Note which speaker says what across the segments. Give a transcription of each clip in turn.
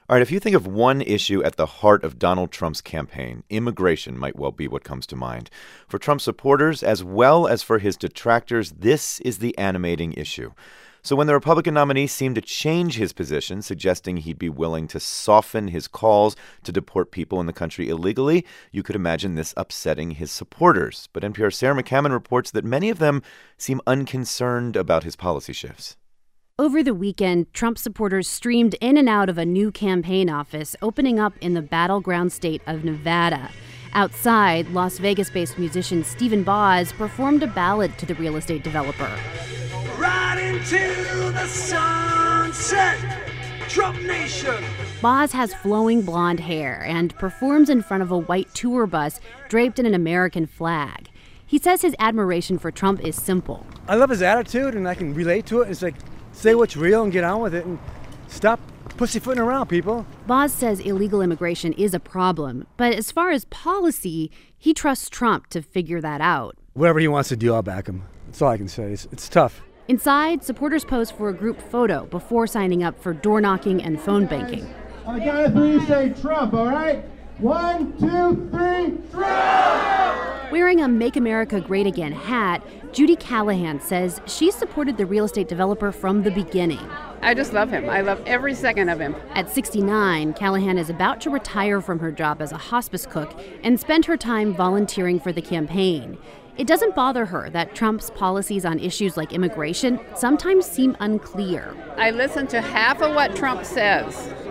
Speaker 1: All right, if you think of one issue at the heart of Donald Trump's campaign, immigration might well be what comes to mind. For Trump supporters, as well as for his detractors, this is the animating issue. So when the Republican nominee seemed to change his position, suggesting he'd be willing to soften his calls to deport people in the country illegally, you could imagine this upsetting his supporters. But NPR's Sarah McCammon reports that many of them seem unconcerned about his policy shifts.
Speaker 2: Over the weekend, Trump supporters streamed in and out of a new campaign office opening up in the battleground state of Nevada. Outside, Las Vegas-based musician Stephen Boz performed a ballad to the real estate developer.
Speaker 3: Right into the sunset, Trump Nation.
Speaker 2: Boz has flowing blonde hair and performs in front of a white tour bus draped in an American flag. He says his admiration for Trump is simple.
Speaker 4: I love his attitude, and I can relate to it. It's like, say what's real and get on with it and stop pussyfooting around, people.
Speaker 2: Boz says illegal immigration is a problem, but as far as policy, he trusts Trump to figure that out.
Speaker 4: Whatever he wants to do, I'll back him. That's all I can say. It's tough.
Speaker 2: Inside, supporters pose for a group photo before signing up for door knocking and phone banking.
Speaker 5: On the count of three, say Trump, all right? 1, 2, 3, Trump!
Speaker 2: Wearing a Make America Great Again hat, Judy Callahan says she supported the real estate developer from the beginning.
Speaker 6: I just love him. I love every second of him.
Speaker 2: At 69, Callahan is about to retire from her job as a hospice cook and spend her time volunteering for the campaign. It doesn't bother her that Trump's policies on issues like immigration sometimes seem unclear.
Speaker 6: I listen to half of what Trump says,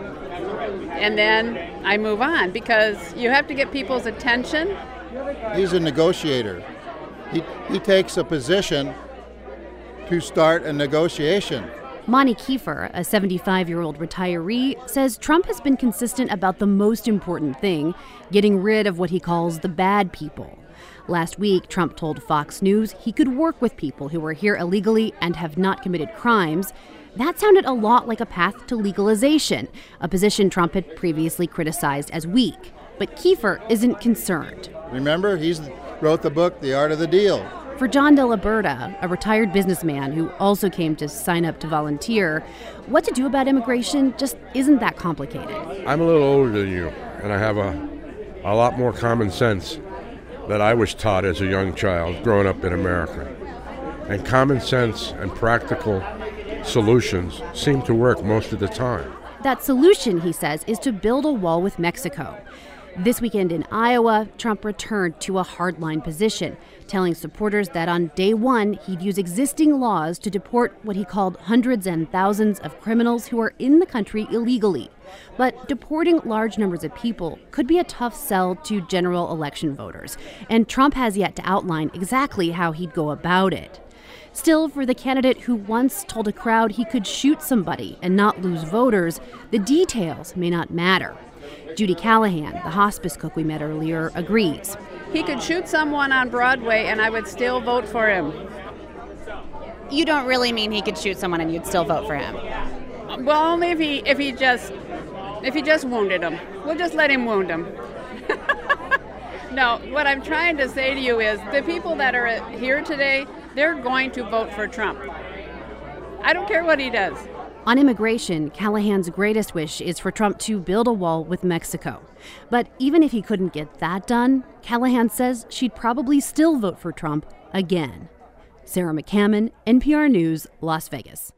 Speaker 6: and then I move on, because you have to get people's attention.
Speaker 7: He's a negotiator. He takes a position to start a negotiation.
Speaker 2: Monty Kiefer, a 75-year-old retiree, says Trump has been consistent about the most important thing, getting rid of what he calls the bad people. Last week, Trump told Fox News he could work with people who are here illegally and have not committed crimes. That sounded a lot like a path to legalization, a position Trump had previously criticized as weak. But Kiefer isn't concerned.
Speaker 7: Remember, he wrote the book, The Art of the Deal.
Speaker 2: For John Delaberta, a retired businessman who also came to sign up to volunteer, what to do about immigration just isn't that complicated.
Speaker 8: I'm a little older than you, and I have a lot more common sense that I was taught as a young child growing up in America. And common sense and practical solutions seem to work most of the time.
Speaker 2: That solution, he says, is to build a wall with Mexico. This weekend in Iowa, Trump returned to a hardline position, telling supporters that on day one, he'd use existing laws to deport what he called hundreds and thousands of criminals who are in the country illegally. But deporting large numbers of people could be a tough sell to general election voters, and Trump has yet to outline exactly how he'd go about it. Still, for the candidate who once told a crowd he could shoot somebody and not lose voters, the details may not matter. Judy Callahan, the hospice cook we met earlier, agrees.
Speaker 6: He could shoot someone on Broadway and I would still vote for him.
Speaker 9: You don't really mean he could shoot someone and you'd still vote for him?
Speaker 6: Well, only if he just wounded him. We'll just let him wound him. No, what I'm trying to say to you is the people that are here today, they're going to vote for Trump. I don't care what he does.
Speaker 2: On immigration, Callahan's greatest wish is for Trump to build a wall with Mexico. But even if he couldn't get that done, Callahan says she'd probably still vote for Trump again. Sarah McCammon, NPR News, Las Vegas.